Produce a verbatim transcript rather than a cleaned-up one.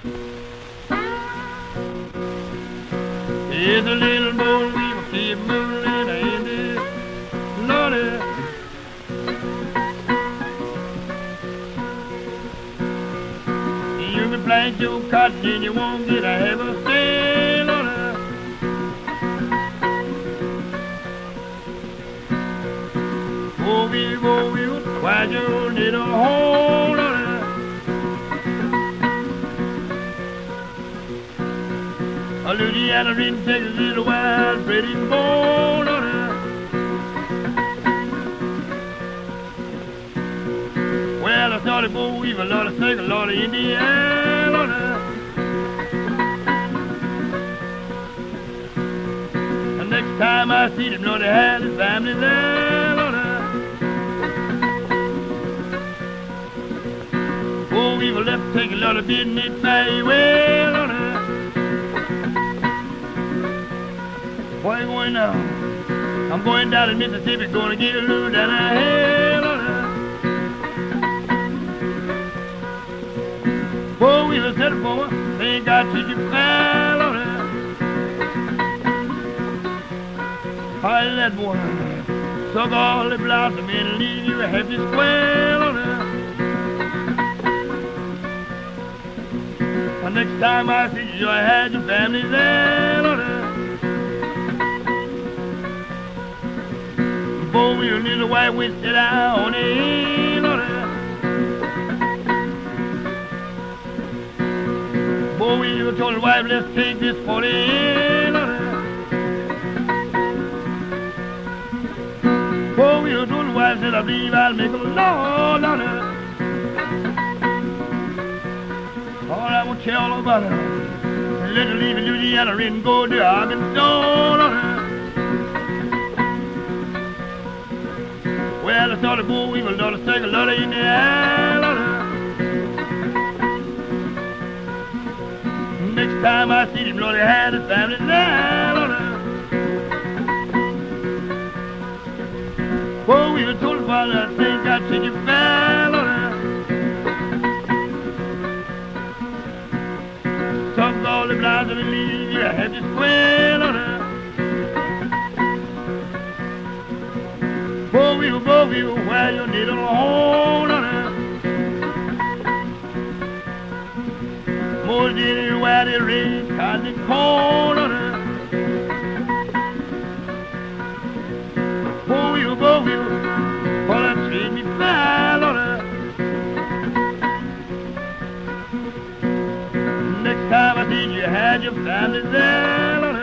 It's a little boy weaver, keep moving in this Lordy. You can plant your cotton and you won't get a half a stay, Lordy. Go weave, go weave, why you need a hole, Lordy. Louisiana in Texas is a wild, pretty born on her. Well, I started boy weave a lot of snake, a lot of Indiana on her. The next time I see them, Lord, they had his family there on her. Boy weave a left, take a lot of business very well on her. Where you going now? I'm going down to Mississippi, gonna get a little down the hell on her. Boy, we was set for her, they ain't got to you fell on her. Hi, that boy, suck all the blossom and leave you a happy square on her. The next time I see you, I had your family there on her. Boy, we need a white witch sit out on the hill on her. Boy, we told the wife, let's take this for the hill on her. Boy, we told the wife, said I believe I'll make a lord on her. All I want to tell all about her. Let her leave in Louisiana and go to Arkansas on her. Well, I started boy weave a lot of snake, a lot of Indiana on her. Next time I see him, Lord, he had his family there on her. Boy, we were told the father, I think I'd take you fell on her. Suck all the blinds and leave you a happy square on her. Boy, we will, boy, we will wear your needle hole on her. More did it wear the red cotton corn on her. Boy, we will, boy, we will, for that treat me foul on her. Next time I see you, had your family there on her.